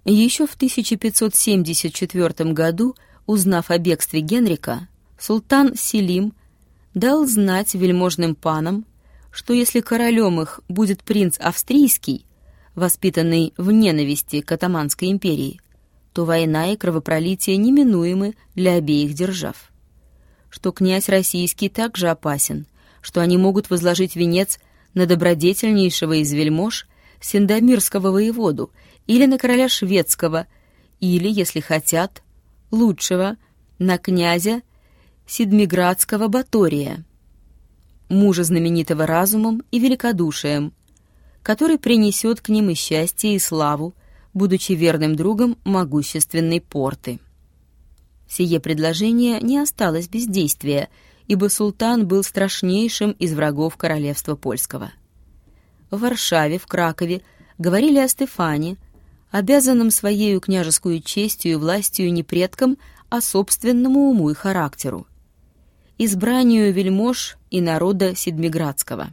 Еще в 1574 году, узнав о бегстве Генрика, султан Селим дал знать вельможным панам, что если королем их будет принц австрийский, воспитанный в ненависти к Оттоманской империи, то война и кровопролитие неминуемы для обеих держав. Что князь российский также опасен, что они могут возложить венец на добродетельнейшего из вельмож сендомирского воеводу или на короля шведского, или, если хотят, лучшего, на князя Сидмиградского Батория, мужа знаменитого разумом и великодушием, который принесет к ним и счастье, и славу, будучи верным другом могущественной Порты. Сие предложение не осталось без действия, ибо султан был страшнейшим из врагов королевства польского. В Варшаве, в Кракове говорили о Стефане, обязанном своею княжескую честью и властью не предкам, а собственному уму и характеру, избранию вельмож и народа Сидмиградского.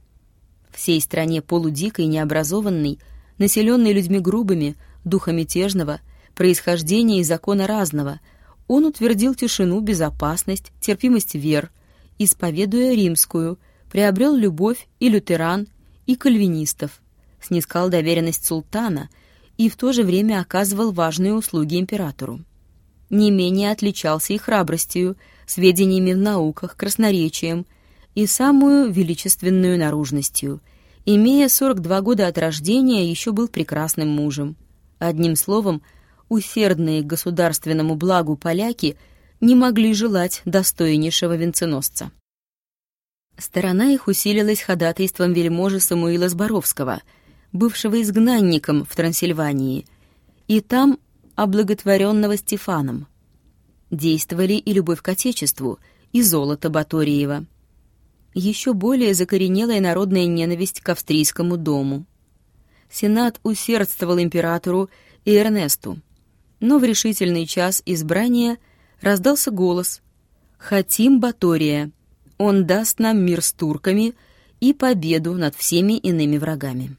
Всей стране полудикой, необразованной, населенной людьми грубыми, духа мятежного, происхождения и закона разного, он утвердил тишину, безопасность, терпимость вер, исповедуя римскую, приобрел любовь и лютеран, и кальвинистов, снискал доверенность султана и в то же время оказывал важные услуги императору. Не менее отличался и храбростью, сведениями в науках, красноречием и самую величественную наружностью. Имея 42 года от рождения, еще был прекрасным мужем. Одним словом, усердные к государственному благу поляки не могли желать достойнейшего венценосца. Сторона их усилилась ходатайством вельможи Самуила Зборовского, бывшего изгнанником в Трансильвании, и там облаготворенного Стефаном. Действовали и любовь к Отечеству, и золото Баториева. Еще более закоренелая народная ненависть к австрийскому дому. Сенат усердствовал императору и Эрнесту, но в решительный час избрания раздался голос: «Хотим Батория, он даст нам мир с турками и победу над всеми иными врагами».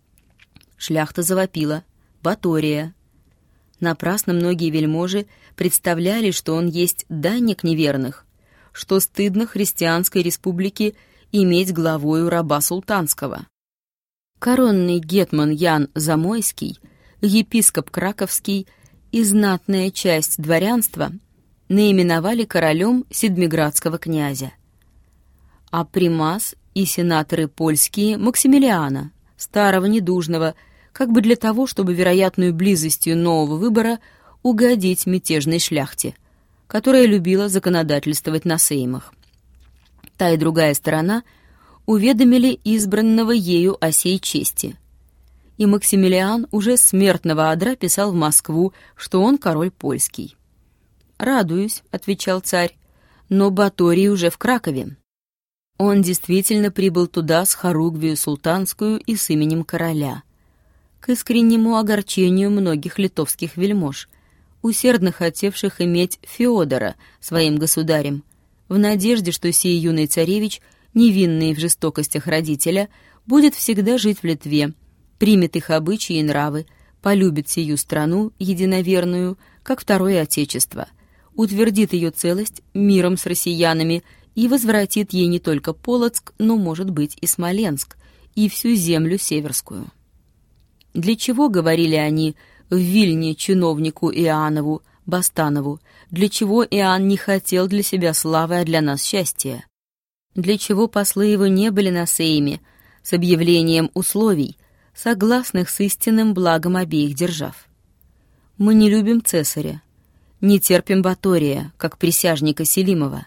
Шляхта завопила: «Батория!» Напрасно многие вельможи представляли, что он есть данник неверных, что стыдно христианской республике иметь главою раба султанского. Коронный гетман Ян Замойский, епископ Краковский и знатная часть дворянства наименовали королем Сидмиградского князя, а примас и сенаторы польские Максимилиана, старого недужного, как бы для того, чтобы вероятную близостью нового выбора угодить мятежной шляхте, которая любила законодательствовать на сеймах. Та и другая сторона уведомили избранного ею о сей чести, и Максимилиан уже с смертного одра писал в Москву, что он король польский. «Радуюсь», — отвечал царь, — «но Баторий уже в Кракове». Он действительно прибыл туда с хоругвию султанскую и с именем короля, к искреннему огорчению многих литовских вельмож, усердно хотевших иметь Феодора своим государем, в надежде, что сей юный царевич, невинный в жестокостях родителя, будет всегда жить в Литве, примет их обычаи и нравы, полюбит сию страну единоверную, как второе отечество, утвердит ее целость миром с россиянами и возвратит ей не только Полоцк, но, может быть, и Смоленск, и всю землю северскую. Для чего, говорили они, в Вильне чиновнику Иоаннову, Бастанову, для чего Иоанн не хотел для себя славы, а для нас счастья? Для чего послы его не были на сейме с объявлением условий, согласных с истинным благом обеих держав? Мы не любим цесаря, не терпим Батория, как присяжника Селимова.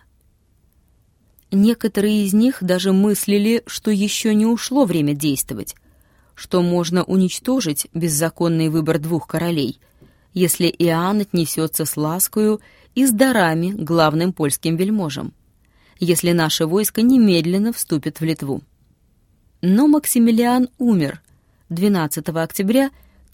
Некоторые из них даже мыслили, что еще не ушло время действовать, что можно уничтожить беззаконный выбор двух королей, если Иоанн отнесется с ласкою и с дарами главным польским вельможам, если наше войско немедленно вступит в Литву. Но Максимилиан умер 12 октября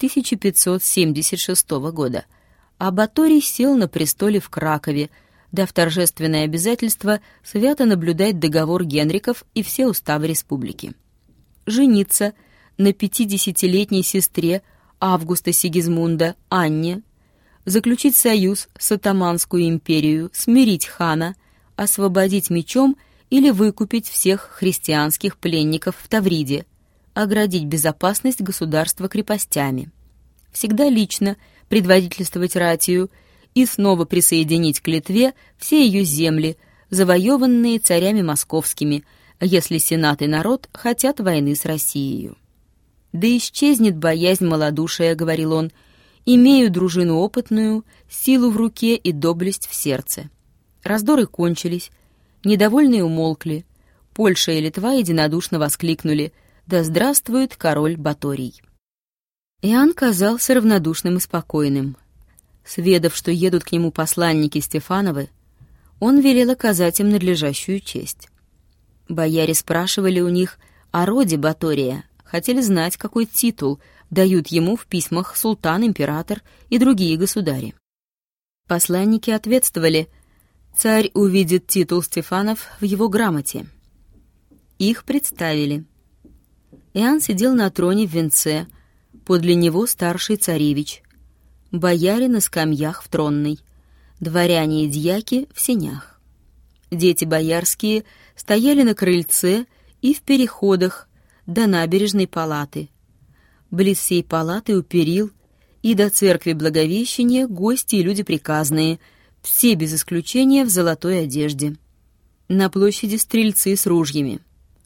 1576 года, а Баторий сел на престоле в Кракове, дав торжественное обязательство свято наблюдать договор Генриков и все уставы республики. Жениться на 50-летней сестре Августа Сигизмунда, Анне, заключить союз с Оттоманскую империю, смирить хана, освободить мечом или выкупить всех христианских пленников в Тавриде, оградить безопасность государства крепостями, всегда лично предводительствовать ратию и снова присоединить к Литве все ее земли, завоеванные царями московскими, если сенат и народ хотят войны с Россией. «Да исчезнет боязнь малодушия», — говорил он, — «имею дружину опытную, силу в руке и доблесть в сердце». Раздоры кончились, недовольные умолкли, Польша и Литва единодушно воскликнули: «Да здравствует король Баторий!». Иоанн казался равнодушным и спокойным. Сведав, что едут к нему посланники Стефановы, он велел оказать им надлежащую честь. Бояре спрашивали у них о роде Батория, хотели знать, какой титул дают ему в письмах султан, император и другие государи. Посланники ответствовали: «Царь увидит титул Стефанов в его грамоте». Их представили. Иоанн сидел на троне в венце, подле него старший царевич, бояре на скамьях в тронной, дворяне и дьяки в сенях. Дети боярские стояли на крыльце и в переходах до набережной палаты. Близ сей палаты у перил и до церкви Благовещения гости и люди приказные, все без исключения в золотой одежде. На площади стрельцы с ружьями.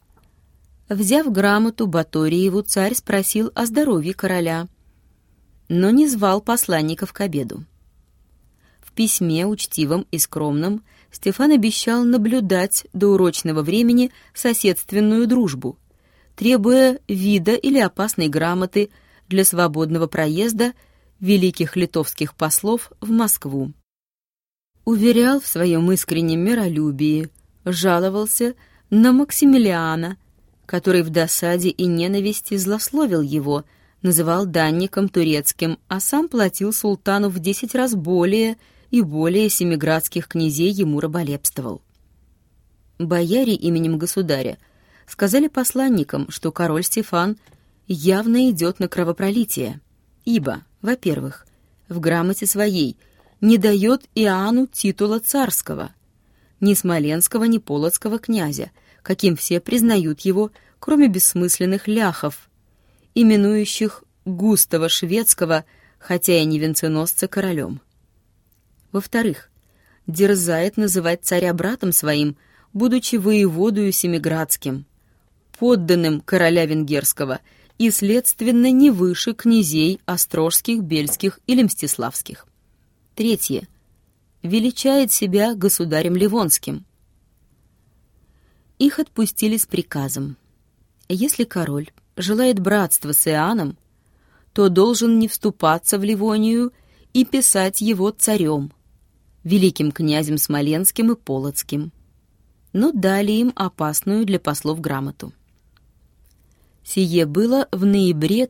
Взяв грамоту Баториеву, царь спросил о здоровье короля, но не звал посланников к обеду. В письме, учтивом и скромном, Стефан обещал наблюдать до урочного времени соседственную дружбу, требуя вида или опасной грамоты для свободного проезда великих литовских послов в Москву. Уверял в своем искреннем миролюбии, жаловался на Максимилиана, который в досаде и ненависти злословил его, называл данником турецким, а сам платил султану в 10 раз более и более семиградских князей ему раболепствовал. Бояре именем государя сказали посланникам, что король Стефан явно идет на кровопролитие, ибо, во-первых, в грамоте своей не дает Иоанну титула царского, ни смоленского, ни полоцкого князя, каким все признают его, кроме бессмысленных ляхов, именующих Густава Шведского, хотя и не венценосца, королем. Во-вторых, дерзает называть царя братом своим, будучи воеводою семиградским, подданным короля венгерского и, следственно, не выше князей острожских, бельских или мстиславских. Третье. Величает себя государем ливонским. Их отпустили с приказом: если король желает братства с Иоанном, то должен не вступаться в Ливонию и писать его царем, великим князем Смоленским и Полоцким. Но дали им опасную для послов грамоту. Сие было в ноябре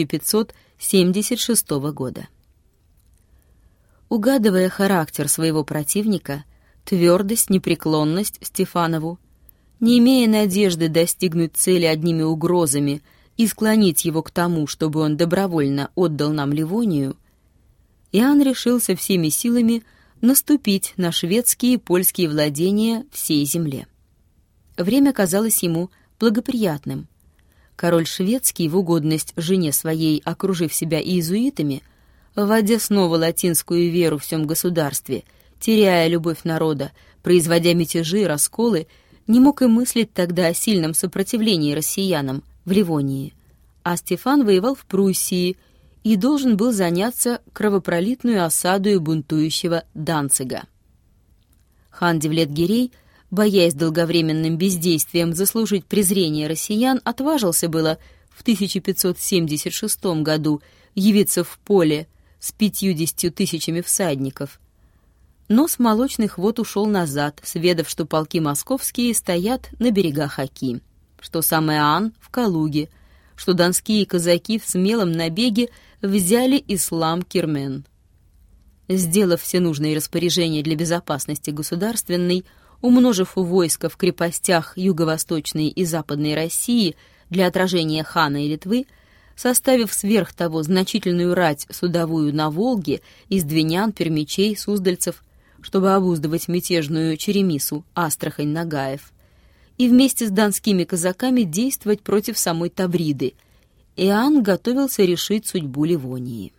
1576 года. Угадывая характер своего противника, твердость, непреклонность Стефанову, не имея надежды достигнуть цели одними угрозами и склонить его к тому, чтобы он добровольно отдал нам Ливонию, Иоанн решился всеми силами наступить на шведские и польские владения всей земле. Время казалось ему благоприятным. Король шведский, в угодность жене своей, окружив себя иезуитами, вводя снова латинскую веру в всем государстве, теряя любовь народа, производя мятежи и расколы, не мог и мыслить тогда о сильном сопротивлении россиянам в Ливонии, а Стефан воевал в Пруссии и должен был заняться кровопролитную осадою бунтующего Данцига. Хан Девлет-Гирей, боясь долговременным бездействием заслужить презрение россиян, отважился было в 1576 году явиться в поле с 50 тысячами всадников, но с молочных вод ушел назад, сведав, что полки московские стоят на берегах Оки, что сам Иоанн в Калуге, что донские казаки в смелом набеге взяли Ислам-Кирмен. Сделав все нужные распоряжения для безопасности государственной, умножив войско в крепостях юго-восточной и западной России для отражения хана и Литвы, составив сверх того значительную рать судовую на Волге из двинян, пермичей, суздальцев, чтобы обуздывать мятежную Черемису, Астрахань, Нагаев, и вместе с донскими казаками действовать против самой Тавриды, Иоанн готовился решить судьбу Ливонии.